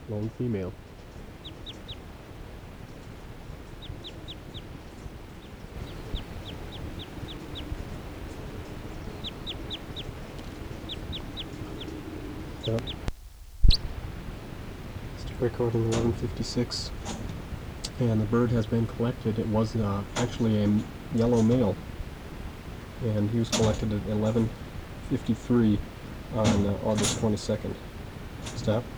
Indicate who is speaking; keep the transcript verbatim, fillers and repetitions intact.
Speaker 1: Lone female. Yep. Still recording eleven fifty-six. And the bird has been collected. It was uh, actually a yellow male. And he was collected at eleven fifty-three on uh, August twenty-second. Stop.